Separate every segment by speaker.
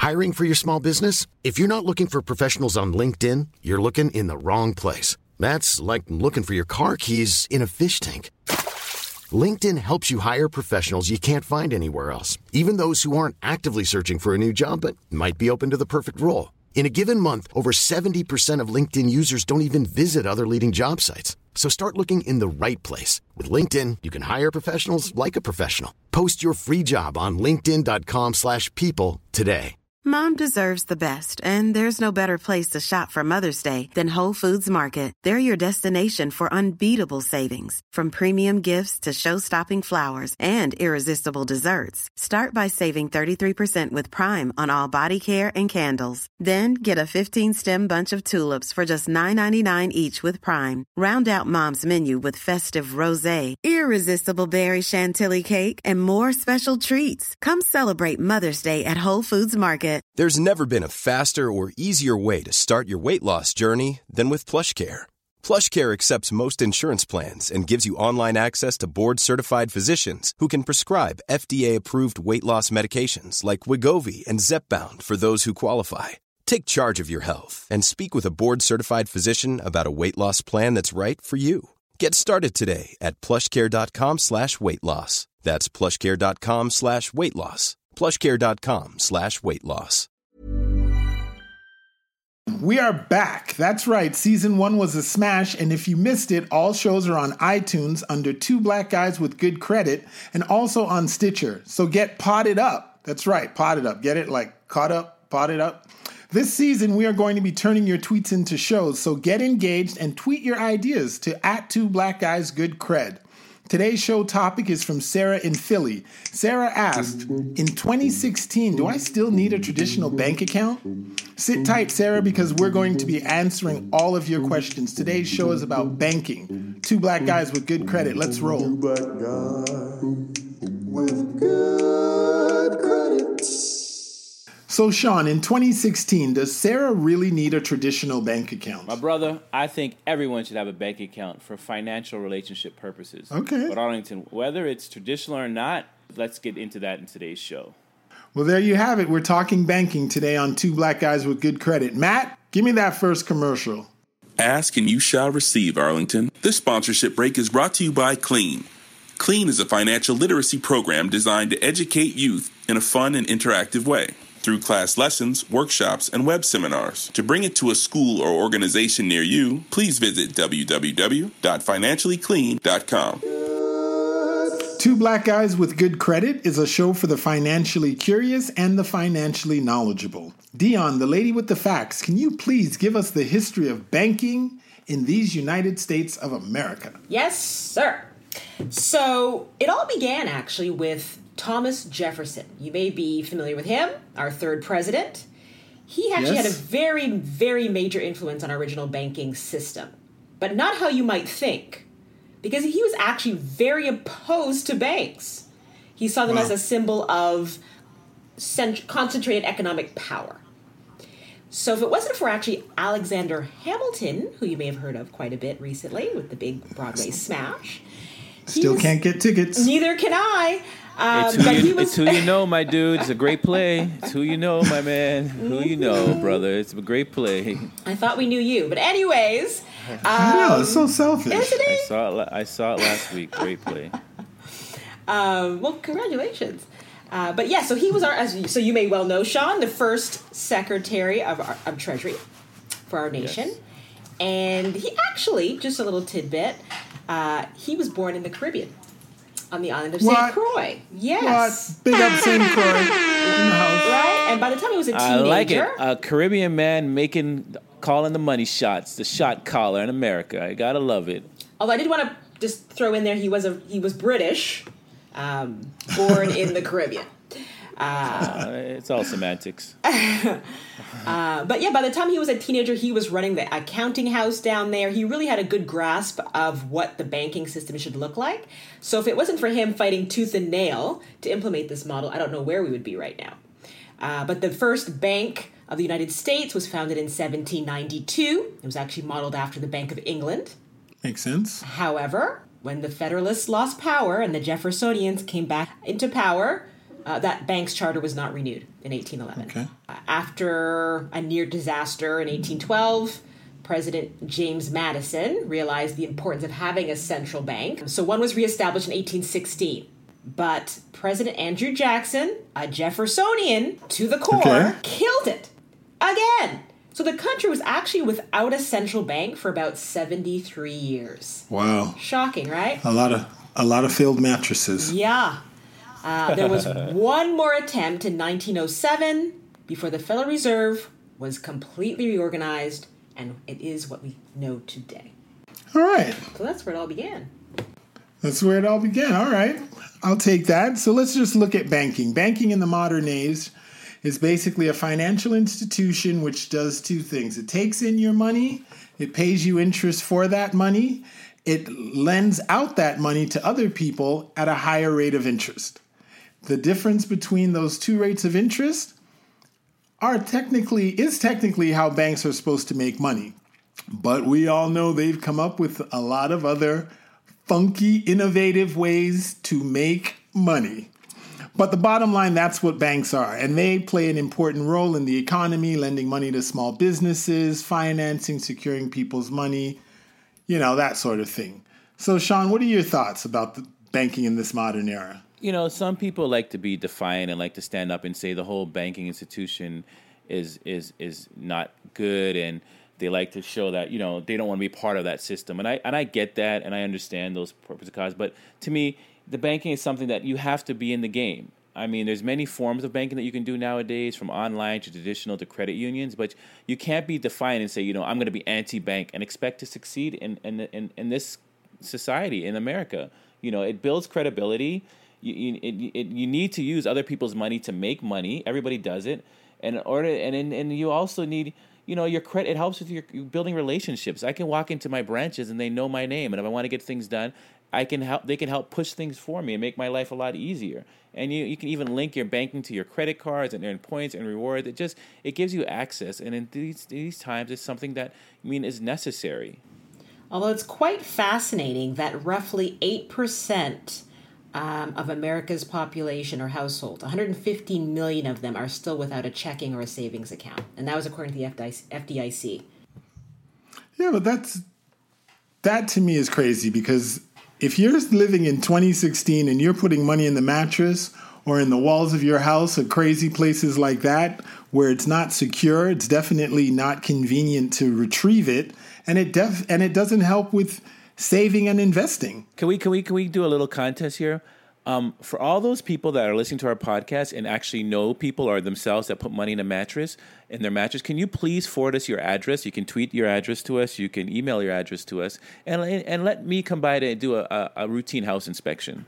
Speaker 1: Hiring for your small business? If you're not looking for professionals on LinkedIn, you're looking in the wrong place. That's like looking for your car keys in a fish tank. LinkedIn helps you hire professionals you can't find anywhere else, even those who aren't actively searching for a new job but might be open to the perfect role. In a given month, over 70% of LinkedIn users don't even visit other leading job sites. So start looking in the right place. With LinkedIn, you can hire professionals like a professional. Post your free job on linkedin.com/people today.
Speaker 2: Mom deserves the best, and there's no better place to shop for Mother's Day than Whole Foods Market. They're your destination for unbeatable savings, from premium gifts to show-stopping flowers and irresistible desserts. Start by saving 33% with Prime on all body care and candles. Then get a 15-stem bunch of tulips for just $9.99 each with Prime. Round out Mom's menu with festive rosé, irresistible berry chantilly cake, and more special treats. Come celebrate Mother's Day at Whole Foods Market.
Speaker 3: There's never been a faster or easier way to start your weight loss journey than with PlushCare. PlushCare accepts most insurance plans and gives you online access to board-certified physicians who can prescribe FDA-approved weight loss medications like Wegovy and Zepbound for those who qualify. Take charge of your health and speak with a board-certified physician about a weight loss plan that's right for you. Get started today at plushcare.com/weight loss. That's plushcare.com/weight loss. plushcare.com/weight loss.
Speaker 4: We are back. That's right. Season 1 was a smash, and if you missed it, all shows are on iTunes under Two Black Guys with Good Credit, and also on Stitcher. So get potted up. That's right, potted up. Get it? Like caught up, potted up. This season, we are going to be turning your tweets into shows, so get engaged and tweet your ideas to @2blackguysgoodcred. Today's show topic is from Sarah in Philly. Sarah asked, in 2016, do I still need a traditional bank account? Sit tight, Sarah, because we're going to be answering all of your questions. Today's show is about banking. Two Black Guys with Good Credit. Let's roll. Two Black Guys with Good Credit. So, Sean, in 2016, does Sarah really need a traditional bank account?
Speaker 5: My brother, I think everyone should have a bank account for financial relationship purposes.
Speaker 4: Okay.
Speaker 5: But Arlington, whether it's traditional or not, let's get into that in today's show.
Speaker 4: Well, there you have it. We're talking banking today on Two Black Guys with Good Credit. Matt, give me that first commercial.
Speaker 6: Ask and you shall receive, Arlington. This sponsorship break is brought to you by Clean. Clean is a financial literacy program designed to educate youth in a fun and interactive way, through class lessons, workshops, and web seminars. To bring it to a school or organization near you, please visit www.financiallyclean.com.
Speaker 4: Two Black Guys with Good Credit is a show for the financially curious and the financially knowledgeable. Dion, the lady with the facts, can you please give us the history of banking in these United States of America?
Speaker 7: Yes, sir. So it all began actually with Thomas Jefferson. You may be familiar with him, our third president. He actually had a very, very major influence on our original banking system, but not how you might think, because he was actually very opposed to banks. He saw them as a symbol of concentrated economic power. So if it wasn't for actually Alexander Hamilton, who you may have heard of quite a bit recently with the big Broadway smash.
Speaker 4: Still can't get tickets.
Speaker 7: Neither can I.
Speaker 5: It's who you know, my dude. It's a great play. It's who you know, my man. Who you know, brother. It's a great play.
Speaker 7: I thought we knew you. But anyways.
Speaker 4: I know, it's so selfish.
Speaker 7: Isn't it?
Speaker 5: I saw it last week. Great play.
Speaker 7: Well, congratulations. But yeah, so he was so you may well know, Sean, the first Secretary of Treasury for our nation. Yes. And he actually, just a little tidbit, he was born in the Caribbean. On the island of St. Croix. Yes.
Speaker 4: What? Big up St. Croix in the house.
Speaker 7: Right? And by the time he was a teenager.
Speaker 5: I like it. A Caribbean man calling the money shots, the shot caller in America. I gotta love it.
Speaker 7: Although I did want to just throw in there, he was British, born in the Caribbean.
Speaker 5: It's all semantics.
Speaker 7: But yeah, by the time he was a teenager, he was running the accounting house down there. He really had a good grasp of what the banking system should look like. So if it wasn't for him fighting tooth and nail to implement this model, I don't know where we would be right now. But the first bank of the United States was founded in 1792. It was actually modeled after the Bank of England.
Speaker 4: Makes sense.
Speaker 7: However, when the Federalists lost power and the Jeffersonians came back into power, that bank's charter was not renewed in 1811.
Speaker 4: Okay.
Speaker 7: After a near disaster in 1812, President James Madison realized the importance of having a central bank. So one was reestablished in 1816. But President Andrew Jackson, a Jeffersonian to the core, killed it again. So the country was actually without a central bank for about 73 years.
Speaker 4: Wow.
Speaker 7: Shocking, right?
Speaker 4: A lot of failed mattresses.
Speaker 7: Yeah. There was one more attempt in 1907 before the Federal Reserve was completely reorganized, and it is what we know today.
Speaker 4: All right.
Speaker 7: So that's where it all began.
Speaker 4: That's where it all began. All right. I'll take that. So let's just look at banking. Banking in the modern age is basically a financial institution which does two things. It takes in your money, it pays you interest for that money, it lends out that money to other people at a higher rate of interest. The difference between those two rates of interest is technically how banks are supposed to make money. But we all know they've come up with a lot of other funky, innovative ways to make money. But the bottom line, that's what banks are. And they play an important role in the economy, lending money to small businesses, financing, securing people's money, that sort of thing. So, Sean, what are your thoughts about the banking in this modern era?
Speaker 5: Some people like to be defiant and like to stand up and say the whole banking institution is not good, and they like to show that, they don't want to be part of that system. And I get that, and I understand those purposes of cause. But to me, the banking is something that you have to be in the game. I mean, there's many forms of banking that you can do nowadays, from online to traditional to credit unions. But you can't be defiant and say, I'm going to be anti-bank and expect to succeed in this society, in America. It builds credibility. You need to use other people's money to make money. Everybody does it. And you also need, your credit. It helps with your building relationships. I can walk into my branches and they know my name, and if I want to get things done, they can help push things for me and make my life a lot easier. And you can even link your banking to your credit cards and earn points and rewards. It gives you access, and in these times, it's something that is necessary.
Speaker 7: Although it's quite fascinating that roughly 8% of America's population or households, 150 million of them, are still without a checking or a savings account. And that was according to the FDIC.
Speaker 4: Yeah, but that to me is crazy, because if you're living in 2016 and you're putting money in the mattress or in the walls of your house or crazy places like that where it's not secure, it's definitely not convenient to retrieve it, and it doesn't help with saving and investing.
Speaker 5: Can we do a little contest here? For all those people that are listening to our podcast and actually know people or themselves that put money in their mattress, can you please forward us your address? You can tweet your address to us. You can email your address to us, and let me come by to do a routine house inspection.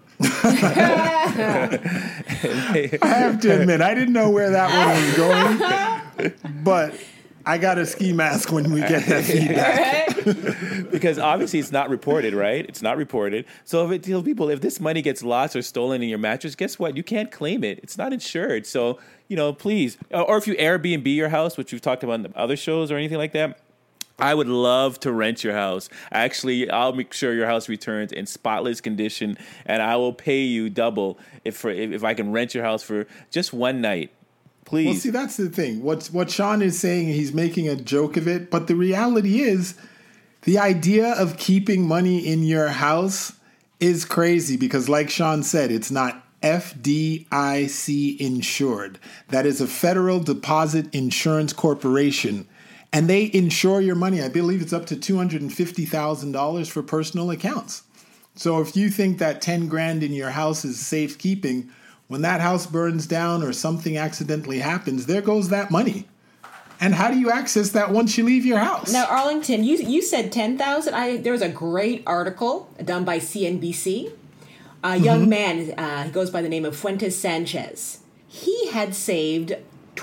Speaker 4: I have to admit, I didn't know where that one was going, but I got a ski mask when we get that feedback.
Speaker 5: Because obviously it's not reported, right? It's not reported. So if this money gets lost or stolen in your mattress, guess what? You can't claim it. It's not insured. So, please. Or if you Airbnb your house, which we've talked about in the other shows or anything like that, I would love to rent your house. Actually, I'll make sure your house returns in spotless condition, and I will pay you double if I can rent your house for just one night. Please.
Speaker 4: Well, see, that's the thing. What Sean is saying, he's making a joke of it, but the reality is the idea of keeping money in your house is crazy because, like Sean said, it's not FDIC insured. That is a Federal Deposit Insurance Corporation, and they insure your money. I believe it's up to $250,000 for personal accounts. So if you think that 10 grand in your house is safekeeping, when that house burns down or something accidentally happens, there goes that money. And how do you access that once you leave your house?
Speaker 7: Now, Arlington, you said 10,000. There was a great article done by CNBC. A young man, he goes by the name of Fuentes Sanchez. He had saved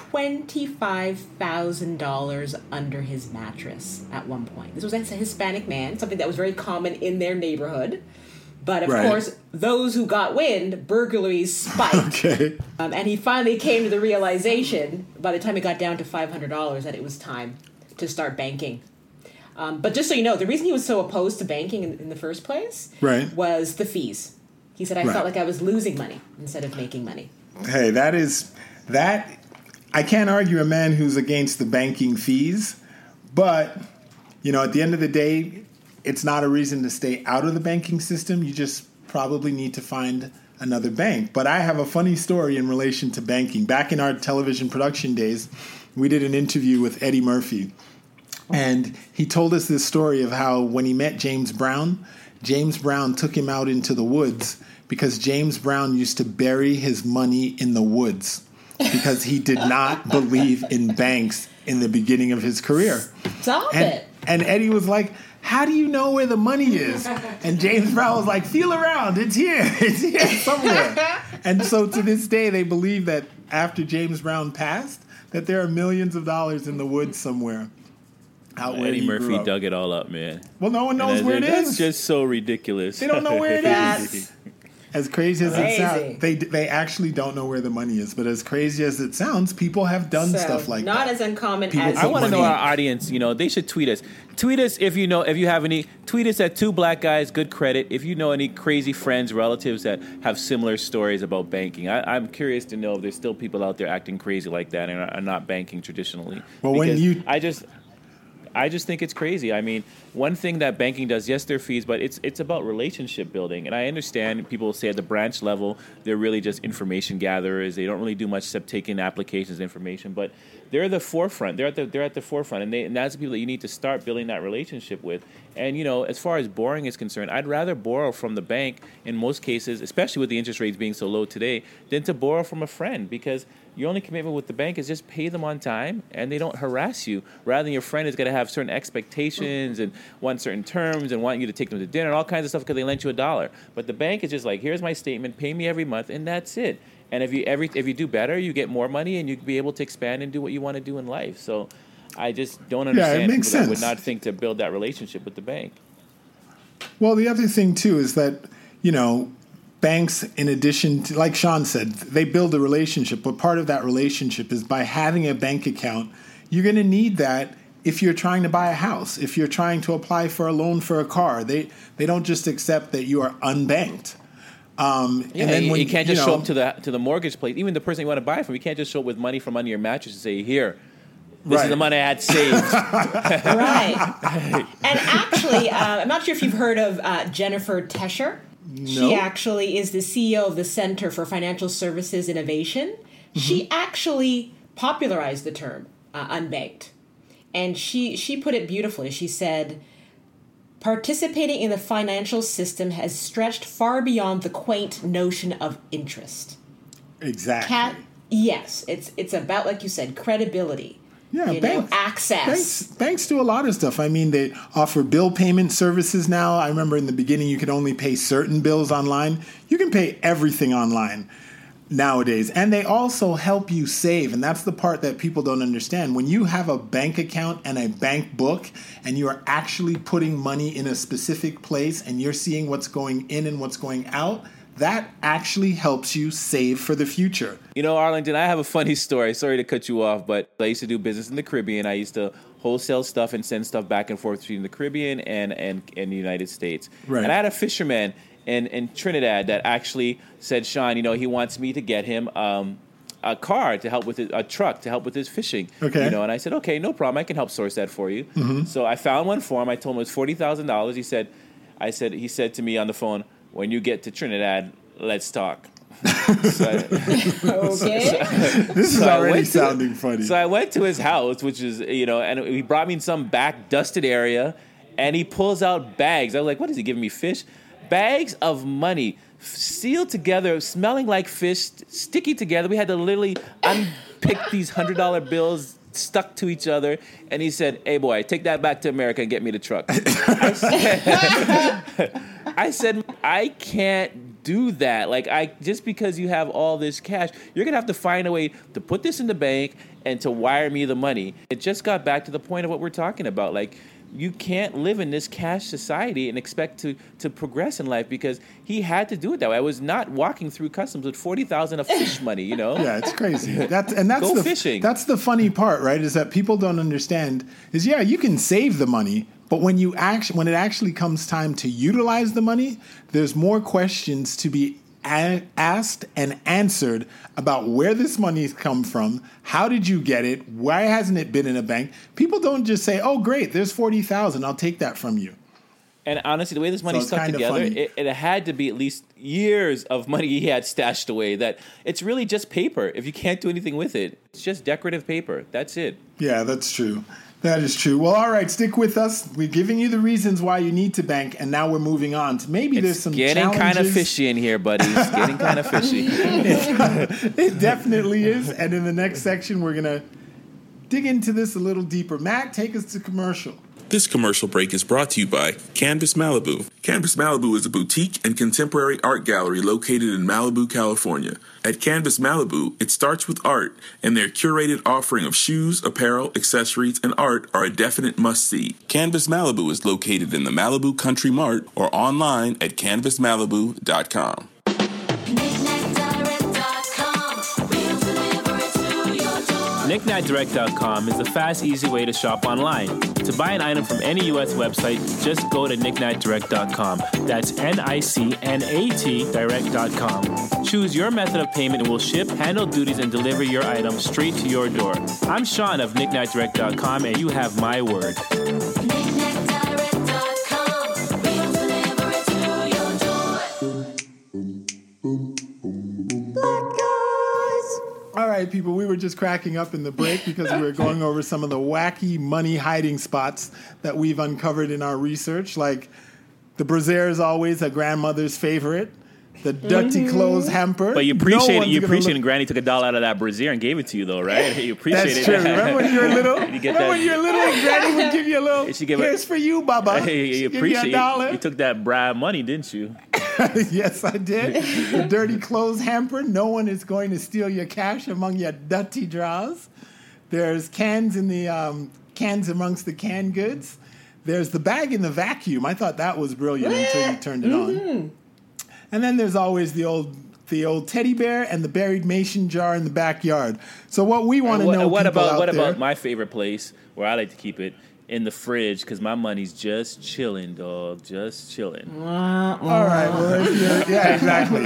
Speaker 7: $25,000 under his mattress at one point. This was a Hispanic man, something that was very common in their neighborhood. But, of course, those who got wind, burglaries spiked.
Speaker 4: Okay.
Speaker 7: And he finally came to the realization, by the time it got down to $500, that it was time to start banking. But just so you know, the reason he was so opposed to banking in the first place was the fees. He said, I felt like I was losing money instead of making money.
Speaker 4: Hey, that. I can't argue a man who's against the banking fees, but, at the end of the day, it's not a reason to stay out of the banking system. You just probably need to find another bank. But I have a funny story in relation to banking. Back in our television production days, we did an interview with Eddie Murphy, and he told us this story of how when he met James Brown took him out into the woods because James Brown used to bury his money in the woods because he did not believe in banks in the beginning of his career.
Speaker 7: Stop it.
Speaker 4: And Eddie was like, how do you know where the money is? And James Brown was like, feel around. It's here somewhere. And so to this day, they believe that after James Brown passed, that there are millions of dollars in the woods somewhere.
Speaker 5: Eddie Murphy dug it all up, man.
Speaker 4: Well, no one knows where it is.
Speaker 5: That's just so ridiculous.
Speaker 4: They don't know where it is. As crazy as it sounds, they actually don't know where the money is. But as crazy as it sounds, people have done stuff like that.
Speaker 7: Not as uncommon as
Speaker 5: I want to know our audience. They should tweet us. Tweet us if you have any. Tweet us at 2 Black Guys Good Credit if you know any crazy friends, relatives that have similar stories about banking. I'm curious to know if there's still people out there acting crazy like that and are not banking traditionally.
Speaker 4: Well,
Speaker 5: I just think it's crazy. I mean, one thing that banking does, yes, there are fees, but it's about relationship building. And I understand people say at the branch level, they're really just information gatherers. They don't really do much except take in applications information. But they're the forefront. They're at the forefront. And that's the people that you need to start building that relationship with. And, as far as borrowing is concerned, I'd rather borrow from the bank in most cases, especially with the interest rates being so low today, than to borrow from a friend because your only commitment with the bank is just pay them on time and they don't harass you. Rather than your friend is going to have certain expectations and want certain terms and want you to take them to dinner and all kinds of stuff because they lent you $1. But the bank is just like, here's my statement, pay me every month, and that's it. And if you do better, you get more money and you can be able to expand and do what you want to do in life. So I just don't understand people that would not think to build that relationship with the bank.
Speaker 4: Well, the other thing, too, is that, banks, in addition to, like Sean said, they build a relationship. But part of that relationship is by having a bank account, you're going to need that if you're trying to buy a house, if you're trying to apply for a loan for a car. They don't just accept that you are unbanked.
Speaker 5: And then when, you can't just show up to the mortgage place. Even the person you want to buy from, you can't just show up with money from under your mattress and say, here, this is the money I had saved.
Speaker 7: Right. And actually, I'm not sure if you've heard of Jennifer Tescher.
Speaker 4: No.
Speaker 7: She actually is the CEO of the Center for Financial Services Innovation. Mm-hmm. She actually popularized the term unbanked. And she put it beautifully. She said, participating in the financial system has stretched far beyond the quaint notion of interest. Yes, it's about, like you said, credibility.
Speaker 4: Yeah,
Speaker 7: access.
Speaker 4: Banks do a lot of stuff. I mean, they offer bill payment services now. I remember in the beginning you could only pay certain bills online. You can pay everything online nowadays. And they also help you save. And that's the part that people don't understand. When you have a bank account and a bank book and you are actually putting money in a specific place and you're seeing what's going in and what's going out, that actually helps you save for the future.
Speaker 5: Arlington, I have a funny story. Sorry to cut you off, but I used to do business in the Caribbean. I used to wholesale stuff and send stuff back and forth between the Caribbean and the United States. Right. And I had a fisherman in Trinidad that actually said, Sean, he wants me to get him a car to help with a truck to help with his fishing. Okay. And I said, okay, no problem. I can help source that for you. Mm-hmm. So I found one for him. I told him it was $40,000. He said to me on the phone, when you get to Trinidad, let's talk.
Speaker 7: Okay.
Speaker 4: This is already sounding funny.
Speaker 5: So I went to his house, which is, and he brought me in some back dusted area, and he pulls out bags. I was like, what is he giving me, fish? Bags of money, sealed together, smelling like fish, sticky together. We had to literally unpick these $100 bills stuck to each other, and he said, hey boy, take that back to America and get me the truck. I said, I can't do that. Just because you have all this cash, you're gonna have to find a way to put this in the bank and to wire me the money. It just got back to the point of what we're talking about. You can't live in this cash society and expect to progress in life, because he had to do it that way. I was not walking through customs with $40,000 of fish money, Yeah,
Speaker 4: it's crazy. Go
Speaker 5: fishing.
Speaker 4: That's the funny part, right? Is that people don't understand is, you can save the money, but when it actually comes time to utilize the money, there's more questions to be asked and answered about where this money's come from, how did you get it, why hasn't it been in a bank? People don't just say, oh, great, there's $40,000, I'll take that from you.
Speaker 5: And honestly, the way this money stuck together, it had to be at least years of money he had stashed away. That it's really just paper. If you can't do anything with it, it's just decorative paper. That's it.
Speaker 4: Yeah, that's true. That is true. Well, all right, stick with us. We're giving you the reasons why you need to bank, and now we're moving on to maybe there's some
Speaker 5: getting
Speaker 4: challenges.
Speaker 5: kind of fishy in here, buddy. It's getting kind of fishy.
Speaker 4: It definitely is. And in the next section, we're going to dig into this a little deeper. Matt, take us to commercial.
Speaker 6: This commercial break is brought to you by Canvas Malibu. Canvas Malibu is a boutique and contemporary art gallery located in Malibu, California. At Canvas Malibu, it starts with art, and their curated offering of shoes, apparel, accessories, and art are a definite must-see. Canvas Malibu is located in the Malibu Country Mart or online at canvasmalibu.com.
Speaker 5: KnickKnackDirect.com is a fast, easy way to shop online. To buy an item from any U.S. website, just go to KnickKnackDirect.com. That's NICNAT Direct.com. Choose your method of payment and we'll ship, handle duties, and deliver your item straight to your door. I'm Sean of KnickKnackDirect.com, and you have my word.
Speaker 4: All right, people, we were just cracking up in the break because we were going over some of the wacky money hiding spots that we've uncovered in our research, like the brassiere is always a grandmother's favorite, the dirty clothes hamper.
Speaker 5: But you appreciate it. Granny took $1 out of that brassiere and gave it to you, though, right? You appreciate
Speaker 4: That's
Speaker 5: it.
Speaker 4: true. Remember when you were little? When you were little, and Granny would give you a little, here's for you, Baba.
Speaker 5: You appreciate it. You took that bribe money, didn't you?
Speaker 4: Yes, I did. The dirty clothes hamper. No one is going to steal your cash among your dirty drawers. There's cans in the cans amongst the canned goods. There's the bag in the vacuum. I thought that was brilliant until you turned it on. And then there's always the old teddy bear and the buried mason jar in the backyard. So what we want to know,
Speaker 5: what about my favorite place where I like to keep it? In the fridge, because my money's just chilling, dog. Just chilling.
Speaker 4: All right. Well, yeah, exactly.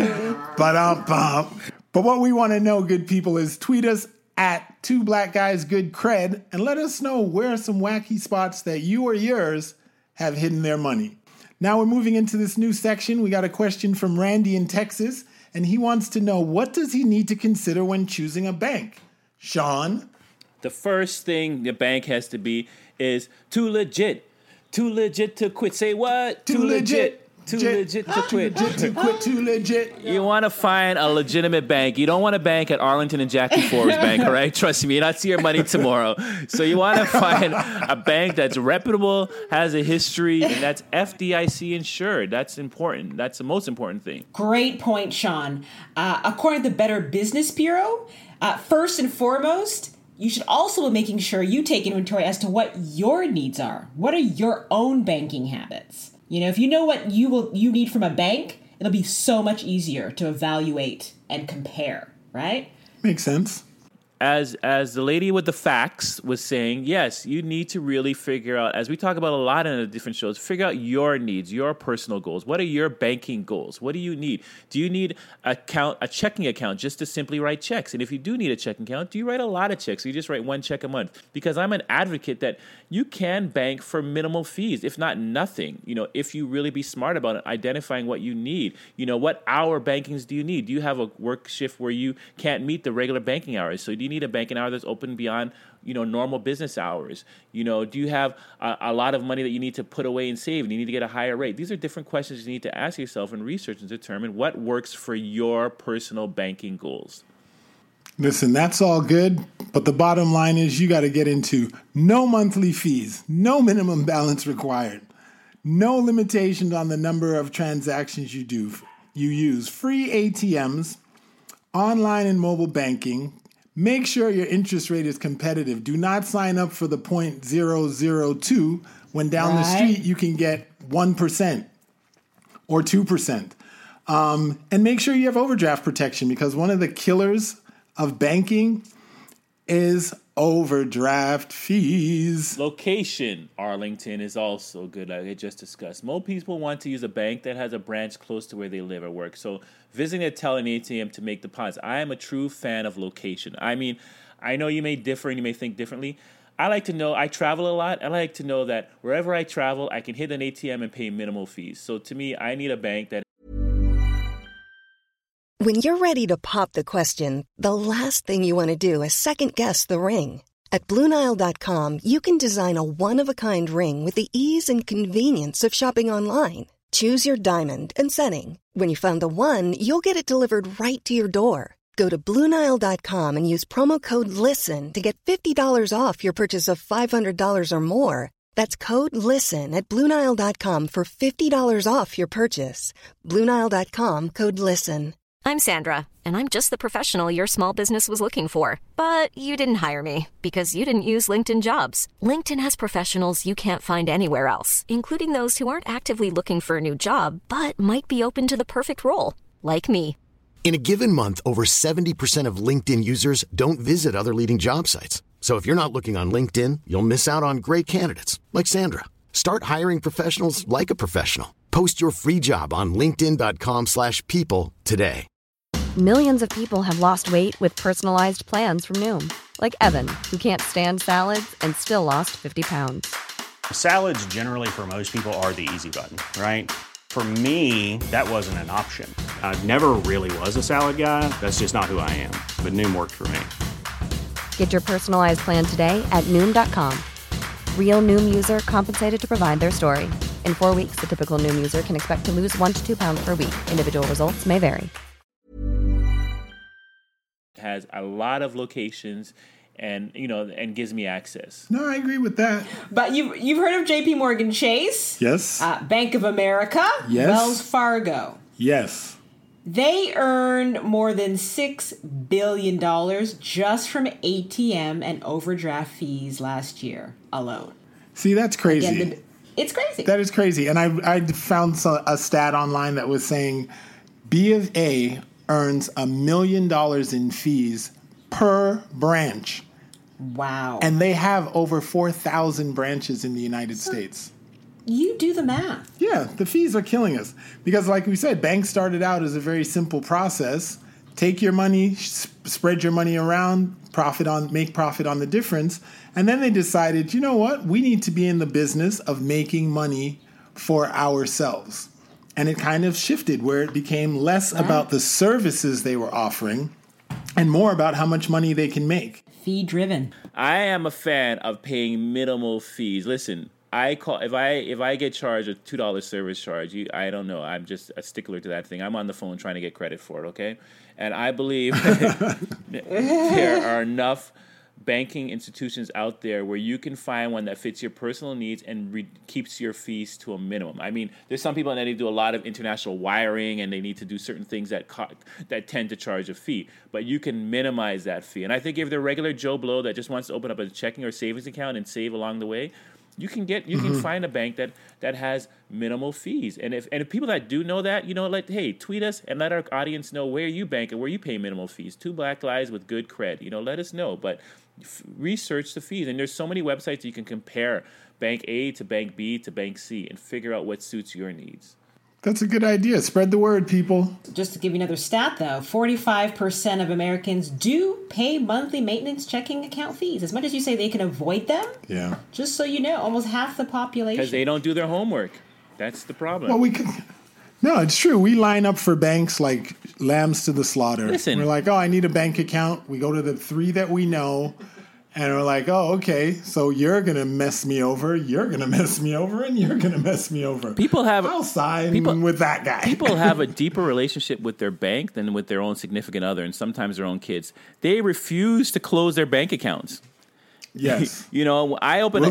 Speaker 4: But what we want to know, good people, is tweet us at 2BlackGuysGoodCred and let us know where are some wacky spots that you or yours have hidden their money. Now we're moving into this new section. We got a question from Randy in Texas, and he wants to know, what does he need to consider when choosing a bank? Sean?
Speaker 5: The first thing the bank has to be is too legit. Too legit to quit. Say what?
Speaker 4: Too legit.
Speaker 5: Too legit to quit.
Speaker 4: Too legit.
Speaker 5: You want to find a legitimate bank. You don't want to bank at Arlington and Jackie Forrest Bank, all right? Trust me, you're not see your money tomorrow. So you want to find a bank that's reputable, has a history, and that's FDIC insured. That's important. That's the most important thing.
Speaker 7: Great point, Sean. According to the Better Business Bureau, first and foremost, you should also be making sure you take inventory as to what your needs are. What are your own banking habits? You know, if you know what you need from a bank, it'll be so much easier to evaluate and compare, right?
Speaker 4: Makes sense.
Speaker 5: As the lady with the facts was saying, yes, you need to really figure out, as we talk about a lot in the different shows, figure out your needs, your personal goals. What are your banking goals? What do you need? Do you need a checking account just to simply write checks? And if you do need a checking account, do you write a lot of checks? Or you just write one check a month? Because I'm an advocate that you can bank for minimal fees, if not nothing. You know, if you really be smart about it, identifying what you need. You know, what hour bankings do you need? Do you have a work shift where you can't meet the regular banking hours? So do you need a banking hour that's open beyond, you know, normal business hours? You know, do you have a lot of money that you need to put away and save and you need to get a higher rate? These are different questions you need to ask yourself and research and determine what works for your personal banking goals.
Speaker 4: Listen, that's all good, but the bottom line is you got to get into no monthly fees, no minimum balance required, no limitations on the number of transactions you use, free ATMs, online and mobile banking. Make sure your interest rate is competitive. Do not sign up for the 0.002 when down the street you can get 1% or 2%. And make sure you have overdraft protection, because one of the killers of banking is overdraft fees.
Speaker 5: Location, Arlington, is also good, like I just discussed. Most people want to use a bank that has a branch close to where they live or work. So visiting a teller and ATM to make deposits. I am a true fan of location. I mean, I know you may differ and you may think differently. I like to know, I travel a lot. I like to know that wherever I travel, I can hit an ATM and pay minimal fees. So to me, I need a bank that...
Speaker 8: When you're ready to pop the question, the last thing you want to do is second-guess the ring. At BlueNile.com, you can design a one-of-a-kind ring with the ease and convenience of shopping online. Choose your diamond and setting. When you find the one, you'll get it delivered right to your door. Go to BlueNile.com and use promo code LISTEN to get $50 off your purchase of $500 or more. That's code LISTEN at BlueNile.com for $50 off your purchase. BlueNile.com, code LISTEN.
Speaker 9: I'm Sandra, and I'm just the professional your small business was looking for. But you didn't hire me because you didn't use LinkedIn Jobs. LinkedIn has professionals you can't find anywhere else, including those who aren't actively looking for a new job, but might be open to the perfect role, like me.
Speaker 1: In a given month, over 70% of LinkedIn users don't visit other leading job sites. So if you're not looking on LinkedIn, you'll miss out on great candidates like Sandra. Start hiring professionals like a professional. Post your free job on linkedin.com/people today.
Speaker 10: Millions of people have lost weight with personalized plans from Noom. Like Evan, who can't stand salads and still lost 50 pounds.
Speaker 11: Salads generally for most people are the easy button, right? For me, that wasn't an option. I never really was a salad guy. That's just not who I am. But Noom worked for me.
Speaker 10: Get your personalized plan today at Noom.com. Real Noom user compensated to provide their story. In 4 weeks, the typical Noom user can expect to lose 1 to 2 pounds per week. Individual results may vary.
Speaker 5: Has a lot of locations and gives me access.
Speaker 4: No, I agree with that.
Speaker 7: But you've heard of JP Morgan Chase?
Speaker 4: Yes.
Speaker 7: Bank of America?
Speaker 4: Yes.
Speaker 7: Wells Fargo?
Speaker 4: Yes.
Speaker 7: They earned more than $6 billion just from ATM and overdraft fees last year alone.
Speaker 4: See, that's crazy.
Speaker 7: Again, it's crazy.
Speaker 4: That is crazy. And I found a stat online that was saying B of A earns $1 million in fees per branch.
Speaker 7: Wow.
Speaker 4: And they have over 4,000 branches in the United States.
Speaker 7: You do the math.
Speaker 4: Yeah, the fees are killing us. Because like we said, banks started out as a very simple process. Take your money, spread your money around, make profit on the difference. And then they decided, you know what? We need to be in the business of making money for ourselves. And it kind of shifted where it became less about the services they were offering and more about how much money they can make.
Speaker 7: Fee driven.
Speaker 5: I am a fan of paying minimal fees. Listen, if I get charged a $2 service charge, I don't know. I'm just a stickler to that thing. I'm on the phone trying to get credit for it, okay? And I believe there are enough banking institutions out there where you can find one that fits your personal needs and keeps your fees to a minimum. I mean, there's some people that need to do a lot of international wiring and they need to do certain things that tend to charge a fee, but you can minimize that fee. And I think if they're regular Joe Blow that just wants to open up a checking or savings account and save along the way, you can find a bank that has minimal fees. And if people that do know that, hey, tweet us and let our audience know where you bank and where you pay minimal fees. 2 black guys with good cred, let us know. But research the fees. And there's so many websites you can compare bank A to bank B to bank C and figure out what suits your needs.
Speaker 4: That's a good idea. Spread the word, people.
Speaker 7: Just to give you another stat, though, 45% of Americans do pay monthly maintenance checking account fees. As much as you say they can avoid them,
Speaker 4: yeah.
Speaker 7: Just so you know, almost half the population.
Speaker 5: Because they don't do their homework. That's the problem.
Speaker 4: Well, no, it's true. We line up for banks like lambs to the slaughter.
Speaker 5: Listen.
Speaker 4: We're like, I need a bank account. We go to the 3 that we know. And we're like, okay, so you're going to mess me over, you're going to mess me over, and you're going to mess me over. I'll sign with that guy.
Speaker 5: People have a deeper relationship with their bank than with their own significant other and sometimes their own kids. They refuse to close their bank accounts.
Speaker 4: Yes.
Speaker 5: I opened up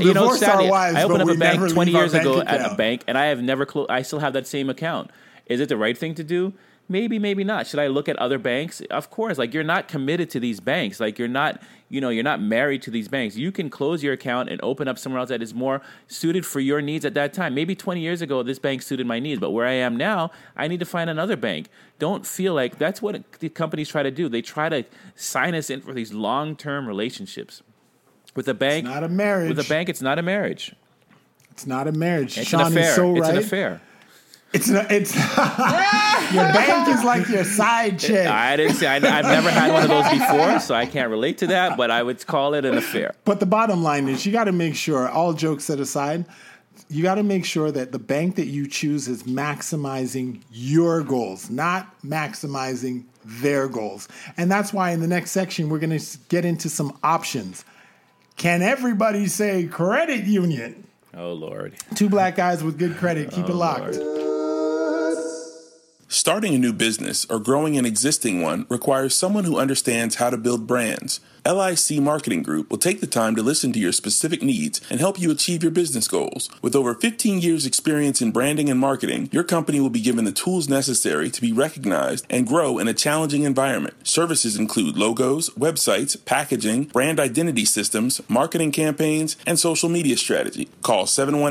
Speaker 5: a bank 20 years ago at a bank, and I have never closed. I still have that same account. Is it the right thing to do? Maybe, maybe not. Should I look at other banks? Of course. Like, you're not committed to these banks. Like, you're not married to these banks. You can close your account and open up somewhere else that is more suited for your needs at that time. Maybe 20 years ago, this bank suited my needs, but where I am now, I need to find another bank. Don't feel like that's what the companies try to do. They try to sign us in for these long-term relationships. With a bank,
Speaker 4: it's not a marriage.
Speaker 5: With a bank, it's not a marriage.
Speaker 4: It's not a marriage.
Speaker 5: It's
Speaker 4: Sean
Speaker 5: an affair.
Speaker 4: is so right.
Speaker 5: It's an affair.
Speaker 4: It's your bank is like your side chick.
Speaker 5: I didn't say. I've never had one of those before, so I can't relate to that. But I would call it an affair.
Speaker 4: But the bottom line is, you got to make sure, all jokes set aside, you got to make sure that the bank that you choose is maximizing your goals, not maximizing their goals. And that's why in the next section we're going to get into some options. Can everybody say credit union?
Speaker 5: Oh Lord!
Speaker 4: Two black guys with good credit. Keep it locked.
Speaker 5: Lord.
Speaker 6: Starting a new business or growing an existing one requires someone who understands how to build brands. LIC Marketing Group will take the time to listen to your specific needs and help you achieve your business goals. With over 15 years' experience in branding and marketing, your company will be given the tools necessary to be recognized and grow in a challenging environment. Services include logos, websites, packaging, brand identity systems, marketing campaigns, and social media strategy. Call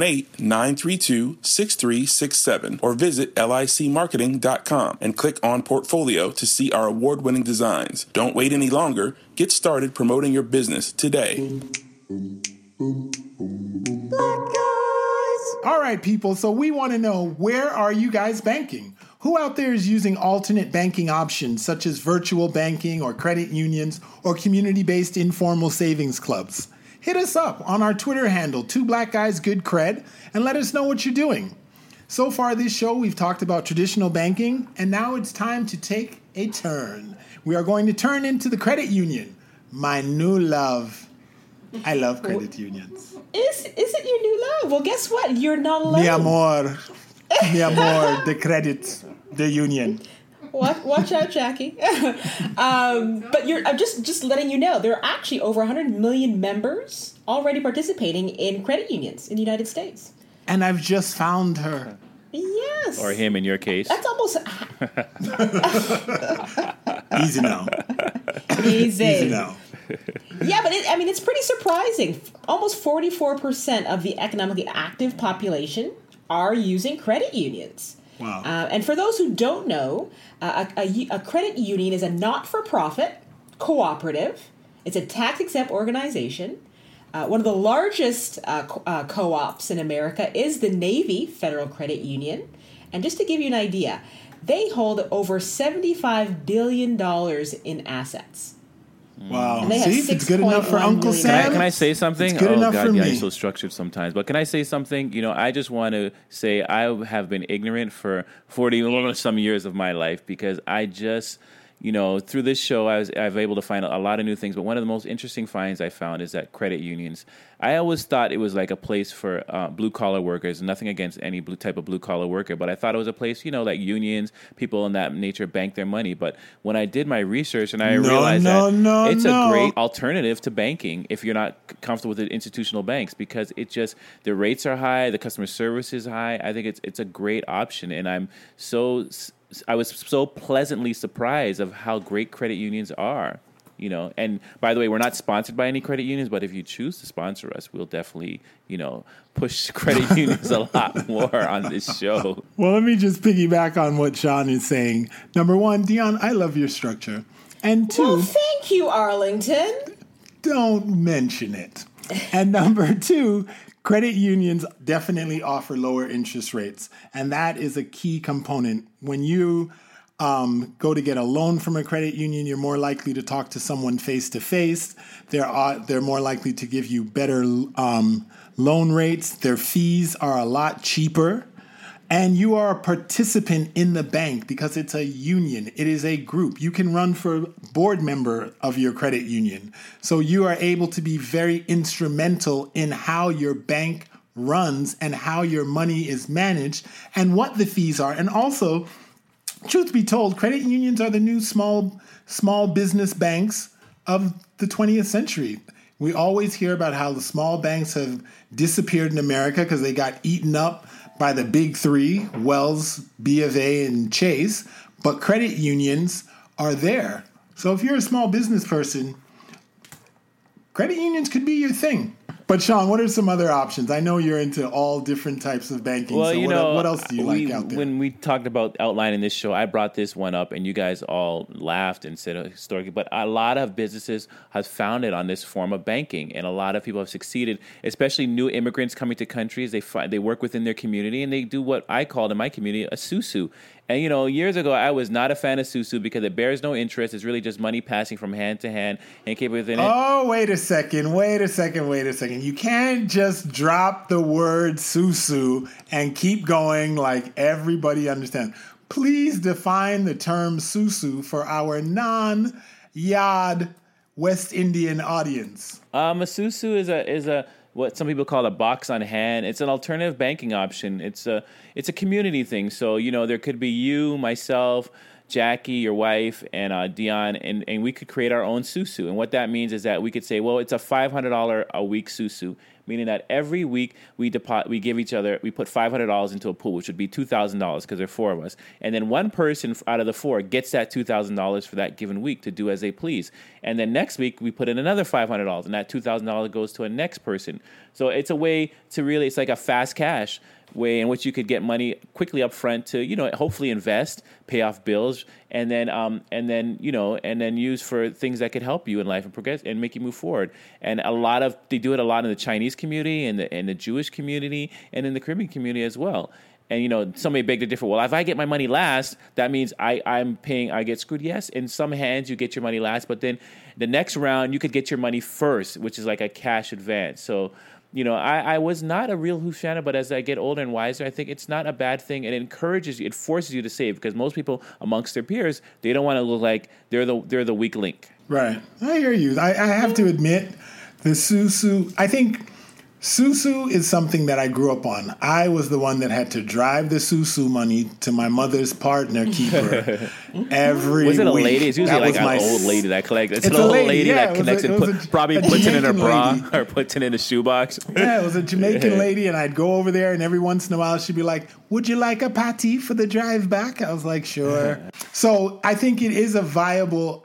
Speaker 6: 718-932-6367 or visit licmarketing.com and click on Portfolio to see our award-winning designs. Don't wait any longer. Get started promoting your business today.
Speaker 4: All right, people. So we want to know, where are you guys banking? Who out there is using alternate banking options such as virtual banking or credit unions or community-based informal savings clubs? Hit us up on our Twitter handle, 2BlackGuysGoodCred, and let us know what you're doing. So far this show, we've talked about traditional banking, and now it's time to take a turn. We are going to turn into the credit union, my new love. I love credit unions.
Speaker 7: Is it your new love? Well, guess what? You're not alone.
Speaker 4: Mi amor, the credit, the union.
Speaker 7: Watch out, Jackie. But I'm just letting you know, there are actually over 100 million members already participating in credit unions in the United States.
Speaker 4: And I've just found her.
Speaker 7: Yes.
Speaker 5: Or him in your case.
Speaker 7: That's almost...
Speaker 4: Easy now.
Speaker 7: Easy
Speaker 4: now.
Speaker 7: Yeah, but it's pretty surprising. Almost 44% of the economically active population are using credit unions.
Speaker 4: Wow.
Speaker 7: And for those who don't know, a credit union is a not-for-profit cooperative. It's a tax-exempt organization. One of the largest co-ops in America is the Navy Federal Credit Union. And just to give you an idea, they hold over $75 billion in assets.
Speaker 4: Wow.
Speaker 7: And they have
Speaker 4: it's good enough for Uncle Sam.
Speaker 5: Can I say something?
Speaker 4: It's good enough for me.
Speaker 5: I'm so structured sometimes. But can I say something? I just want to say I have been ignorant for 40 some years of my life because I just... through this show, I was able to find a lot of new things. But one of the most interesting finds I found is that credit unions. I always thought it was like a place for blue-collar workers. Nothing against any type of blue-collar worker. But I thought it was a place, like unions, people in that nature bank their money. But when I did my research and I realized that it's a great alternative to banking if you're not comfortable with the institutional banks because the rates are high, the customer service is high. I think it's a great option. And I was so pleasantly surprised of how great credit unions are, And by the way, we're not sponsored by any credit unions, but if you choose to sponsor us, we'll definitely, push credit unions a lot more on this show.
Speaker 4: Well, let me just piggyback on what Sean is saying. Number one, Dion, I love your structure. And two...
Speaker 7: Well, thank you, Arlington.
Speaker 4: Don't mention it. And number two... Credit unions definitely offer lower interest rates, and that is a key component. When you go to get a loan from a credit union, you're more likely to talk to someone face-to-face. They're more likely to give you better loan rates. Their fees are a lot cheaper. And you are a participant in the bank because it's a union. It is a group. You can run for board member of your credit union. So you are able to be very instrumental in how your bank runs and how your money is managed and what the fees are. And also, truth be told, credit unions are the new small business banks of the 20th century. We always hear about how the small banks have disappeared in America because they got eaten up by the big three, Wells, B of A, and Chase, but credit unions are there. So if you're a small business person, credit unions could be your thing. But Sean, what are some other options? I know you're into all different types of banking.
Speaker 5: Well,
Speaker 4: so what else do you like out there?
Speaker 5: When we talked about outlining this show, I brought this one up, and you guys all laughed and said historically. But a lot of businesses have founded on this form of banking, and a lot of people have succeeded, especially new immigrants coming to countries. They work within their community, and they do what I called in my community a susu. And, years ago, I was not a fan of susu because it bears no interest. It's really just money passing from hand to hand and keep within it.
Speaker 4: Oh, wait a second. You can't just drop the word susu and keep going like everybody understands. Please define the term susu for our non-yard West Indian audience.
Speaker 5: A susu is a what some people call a box on hand. It's an alternative banking option. It's a community thing. So, there could be you, myself, Jackie, your wife, and Dion, and we could create our own susu. And what that means is that we could say, well, it's a $500 a week susu, meaning that every week we put $500 into a pool, which would be $2,000 because there are four of us. And then one person out of the four gets that $2,000 for that given week to do as they please. And then next week we put in another $500, and that $2,000 goes to a next person. So it's a way to it's like a fast cash way in which you could get money quickly up front to, hopefully invest, pay off bills, and then use for things that could help you in life and progress and make you move forward. And they do it a lot in the Chinese community and the Jewish community and in the Caribbean community as well. And, some may beg to differ. Well, if I get my money last, that means I get screwed. Yes, in some hands you get your money last, but then the next round you could get your money first, which is like a cash advance. So, I was not a real Hushana, but as I get older and wiser, I think it's not a bad thing. And it forces you to save, because most people amongst their peers, they don't want to look like they're the weak link.
Speaker 4: Right. I hear you. I have to admit, the susu, I think susu is something that I grew up on. I was the one that had to drive the susu money to my mother's partner keeper every week.
Speaker 5: Was it a lady? It's usually like an old lady that collects. It's an old lady that connects and probably puts it in her bra or puts it in a shoebox.
Speaker 4: Yeah, it was a Jamaican lady, and I'd go over there, and every once in a while she'd be like, "Would you like a patty for the drive back?" I was like, "Sure." So I think it is a viable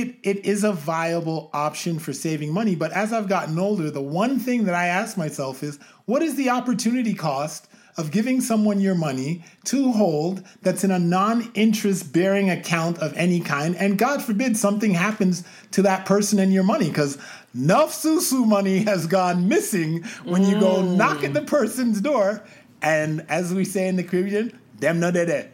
Speaker 4: option for saving money. But as I've gotten older, the one thing that I ask myself is, what is the opportunity cost of giving someone your money to hold that's in a non-interest bearing account of any kind? And God forbid something happens to that person and your money, because enough susu money has gone missing when you go knock at the person's door, and as we say in the Caribbean, them no dede.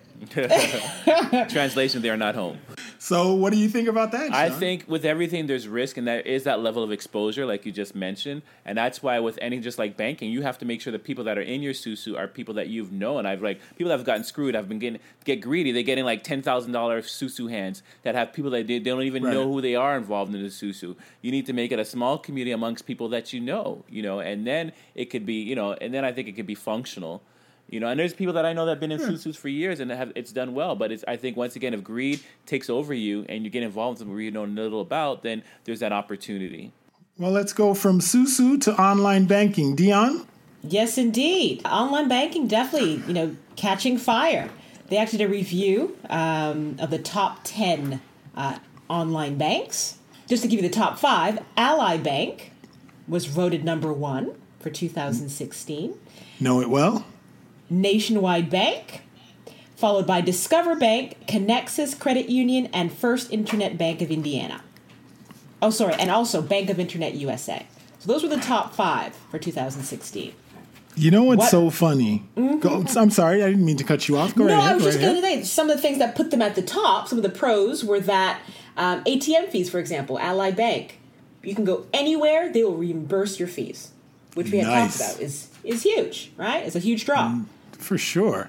Speaker 5: Translation, they are not home.
Speaker 4: So what do you think about that, Sean?
Speaker 5: I think with everything there's risk, and there is that level of exposure like you just mentioned. And that's why with anything just like banking, you have to make sure the people that are in your susu are people that you've known. People that have gotten screwed have been get greedy. They're getting like $10,000 susu hands that have people that they don't even know who they are involved in the susu. You need to make it a small community amongst people that you know, and then it could be, and then I think it could be functional. And there's people that I know that have been in susus for years and it's done well. But I think, once again, if greed takes over you and you get involved in something where you know little about, then there's that opportunity.
Speaker 4: Well, let's go from susu to online banking. Dion?
Speaker 7: Yes, indeed. Online banking definitely, catching fire. They actually did a review of the top 10 online banks. Just to give you the top 5, Ally Bank was voted number 1 for 2016.
Speaker 4: Know it well.
Speaker 7: Nationwide Bank, followed by Discover Bank, Connexus Credit Union, and First Internet Bank of Indiana. Oh, sorry, and also Bank of Internet USA. So those were the top 5 for 2016.
Speaker 4: You know what's so funny?
Speaker 7: Mm-hmm.
Speaker 4: I'm sorry, I didn't mean to cut you off. Go ahead.
Speaker 7: No, I was just going to say, some of the things that put them at the top, some of the pros were that ATM fees, for example, Ally Bank, you can go anywhere, they will reimburse your fees, which we had talked about is huge, right? It's a huge draw.
Speaker 4: For sure.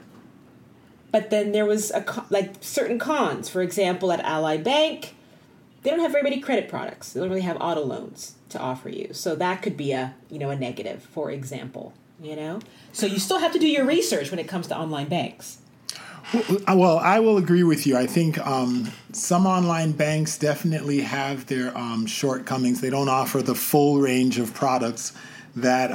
Speaker 7: But then there was certain cons. For example, at Ally Bank, they don't have very many credit products. They don't really have auto loans to offer you. So that could be a negative, for example, So you still have to do your research when it comes to online banks.
Speaker 4: Well, I will agree with you. I think some online banks definitely have their shortcomings. They don't offer the full range of products that,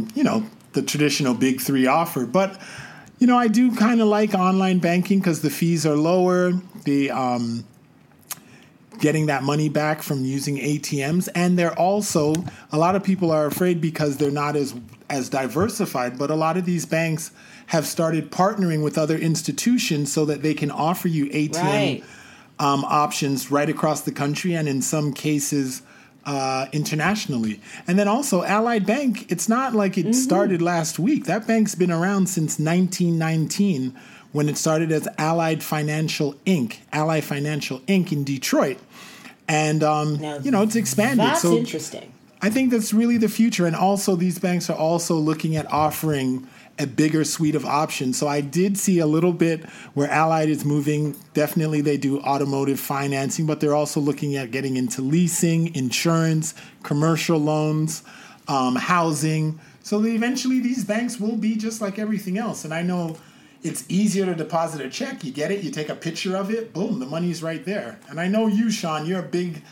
Speaker 4: the traditional big 3 offer. But, I do kind of like online banking because the fees are lower. getting that money back from using ATMs. And they're also, a lot of people are afraid because they're not as diversified, but a lot of these banks have started partnering with other institutions so that they can offer you ATM options right across the country and in some cases internationally. And then also Allied Bank, it's not like it started last week. That bank's been around since 1919 when it started as Allied Financial Inc. In Detroit. And, it's expanded.
Speaker 7: That's interesting.
Speaker 4: I think that's really the future. And also these banks are also looking at offering a bigger suite of options. So I did see a little bit where Allied is moving. Definitely they do automotive financing, but they're also looking at getting into leasing, insurance, commercial loans, housing. So eventually these banks will be just like everything else. And I know it's easier to deposit a check. You get it, you take a picture of it, boom, the money's right there. And I know you, Sean, you're a big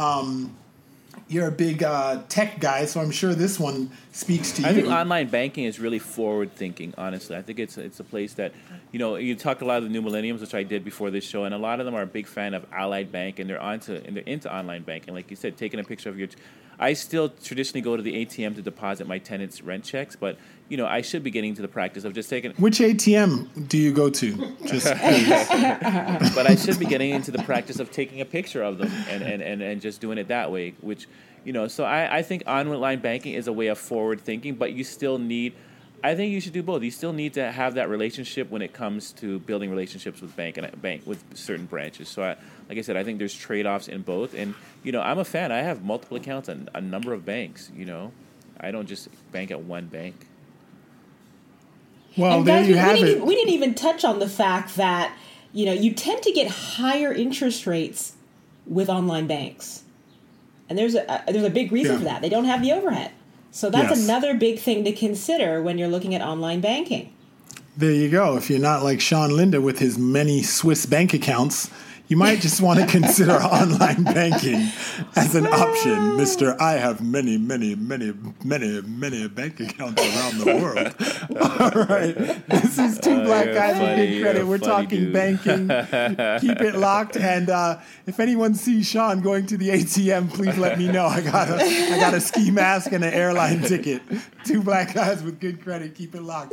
Speaker 4: tech guy, so I'm sure this one speaks to you.
Speaker 5: I think online banking is really forward thinking, honestly. I think it's a place that, you talk a lot of the new millennials, which I did before this show, and a lot of them are a big fan of Allied Bank, and they're into online banking. Like you said, taking a picture of your... I still traditionally go to the ATM to deposit my tenants' rent checks, but I should be getting to the practice of just taking...
Speaker 4: Which ATM do you go to?
Speaker 5: But I should be getting into the practice of taking a picture of them and just doing it that way, which, so I think online banking is a way of forward thinking, but you still need... I think you should do both. You still need to have that relationship when it comes to building relationships with bank with certain branches. So, like I said, I think there's trade-offs in both. And, I'm a fan. I have multiple accounts on a number of banks, I don't just bank at one bank.
Speaker 4: Well,
Speaker 7: and
Speaker 4: there
Speaker 7: guys,
Speaker 4: you have it.
Speaker 7: We didn't even touch on the fact that, you tend to get higher interest rates with online banks. And there's a big reason for that. They don't have the overhead. So that's another big thing to consider when you're looking at online banking.
Speaker 4: There you go. If you're not like Sean Linda with his many Swiss bank accounts, you might just want to consider online banking as an option, Mr. I have many, many, many, many, many bank accounts around the world. All right. This is Two Black Guys with Big Credit. We're talking banking. Keep it locked. And if anyone sees Sean going to the ATM, please let me know. I got a ski mask and an airline ticket. Two Black Guys with Good Credit. Keep it locked.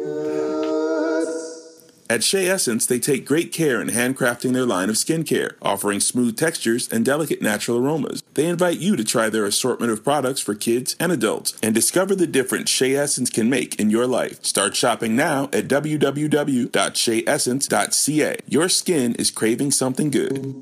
Speaker 6: At Shea Essence, they take great care in handcrafting their line of skincare, offering smooth textures and delicate natural aromas. They invite you to try their assortment of products for kids and adults and discover the difference Shea Essence can make in your life. Start shopping now at www.sheaessence.ca. Your skin is craving something good.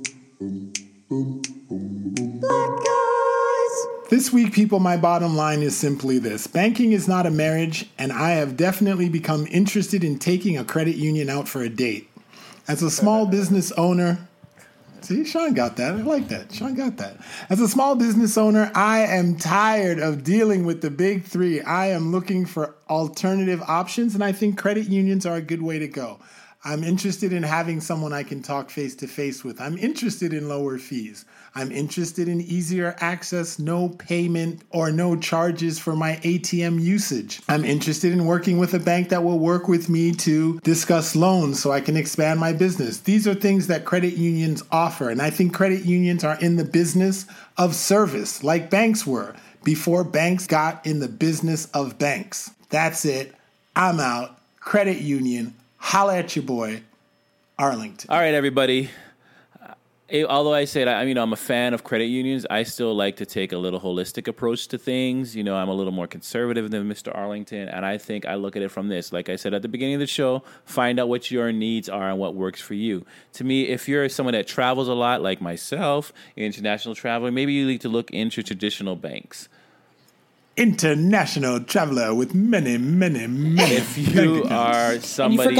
Speaker 4: This week, people, my bottom line is simply this. Banking is not a marriage, and I have definitely become interested in taking a credit union out for a date. As a small business owner, see, Sean got that. I like that. Sean got that. As a small business owner, I am tired of dealing with the big three. I am looking for alternative options, and I think credit unions are a good way to go. I'm interested in having someone I can talk face-to-face with. I'm interested in lower fees. I'm interested in easier access, no payment or no charges for my ATM usage. I'm interested in working with a bank that will work with me to discuss loans so I can expand my business. These are things that credit unions offer, and I think credit unions are in the business of service, like banks were, before banks got in the business of banks. That's it. I'm out. Credit union. Holla at your boy, Arlington.
Speaker 5: All right, everybody. Although I said, I'm a fan of credit unions, I still like to take a little holistic approach to things. I'm a little more conservative than Mr. Arlington, and I think I look at it from this. Like I said at the beginning of the show, find out what your needs are and what works for you. To me, if you're someone that travels a lot, like myself, international traveler, maybe you need to look into traditional banks.
Speaker 4: International traveler with many, many, many.
Speaker 5: If you are somebody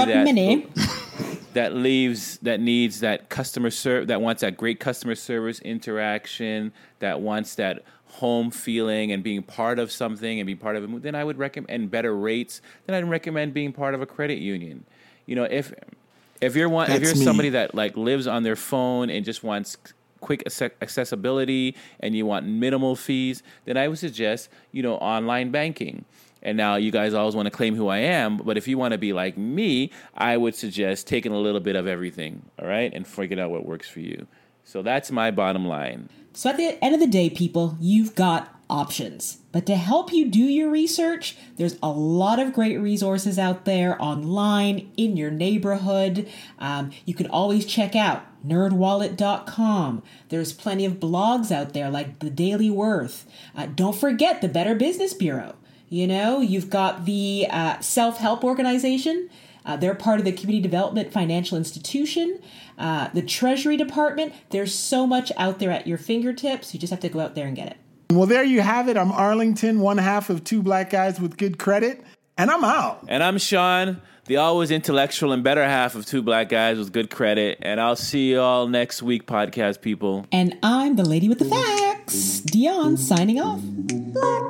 Speaker 5: that needs that customer that wants that great customer service interaction, that wants that home feeling and being part of something and being part of it, then I would recommend, and better rates, then I'd recommend being part of a credit union. If you're somebody that like lives on their phone and just wants quick accessibility and you want minimal fees, then I would suggest, online banking. And now you guys always want to claim who I am, but if you want to be like me, I would suggest taking a little bit of everything, all right, and figuring out what works for you. So that's my bottom line.
Speaker 7: So at the end of the day, people, you've got options. But to help you do your research, there's a lot of great resources out there online in your neighborhood. You can always check out nerdwallet.com. There's plenty of blogs out there like The Daily Worth. Don't forget the Better Business Bureau. You know, you've got the self-help organization. They're part of the Community Development Financial Institution, the Treasury Department. There's so much out there at your fingertips. You just have to go out there and get it.
Speaker 4: Well, there you have it. I'm Arlington, one half of Two Black Guys with Good Credit, and I'm out.
Speaker 5: And I'm Sean, the always intellectual and better half of Two Black Guys with Good Credit. And I'll see you all next week, podcast people.
Speaker 7: And I'm the lady with the facts, Dion, signing off. Black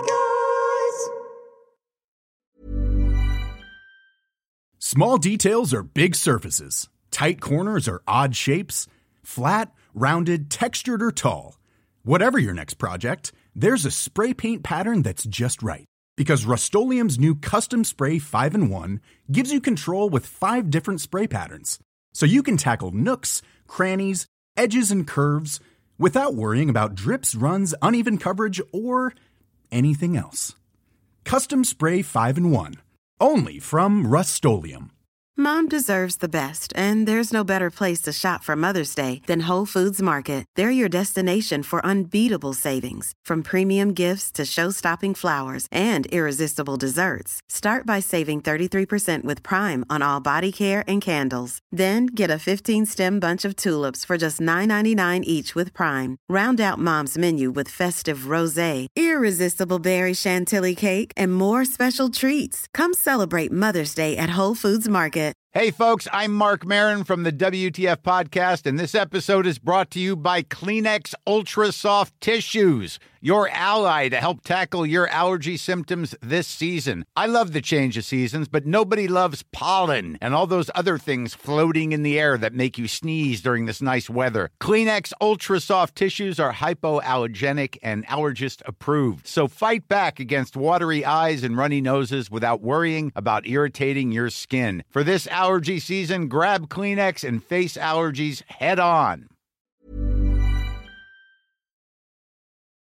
Speaker 12: Guys. Small details are big surfaces. Tight corners are odd shapes. Flat, rounded, textured, or tall. Whatever your next project, there's a spray paint pattern that's just right. Because Rust-Oleum's new Custom Spray 5-in-1 gives you control with 5 different spray patterns. So you can tackle nooks, crannies, edges, and curves without worrying about drips, runs, uneven coverage, or anything else. Custom Spray 5-in-1. Only from Rust-Oleum.
Speaker 2: Mom deserves the best, and there's no better place to shop for Mother's Day than Whole Foods Market. They're your destination for unbeatable savings, from premium gifts to show-stopping flowers and irresistible desserts. Start by saving 33% with Prime on all body care and candles. Then get a 15-stem bunch of tulips for just $9.99 each with Prime. Round out Mom's menu with festive rosé, irresistible berry chantilly cake, and more special treats. Come celebrate Mother's Day at Whole Foods Market.
Speaker 13: Hey, folks, I'm Mark Maron from the WTF Podcast, and this episode is brought to you by Kleenex Ultra Soft Tissues, your ally to help tackle your allergy symptoms this season. I love the change of seasons, but nobody loves pollen and all those other things floating in the air that make you sneeze during this nice weather. Kleenex Ultra Soft Tissues are hypoallergenic and allergist approved, so fight back against watery eyes and runny noses without worrying about irritating your skin. For this allergy season, grab Kleenex and face allergies head on.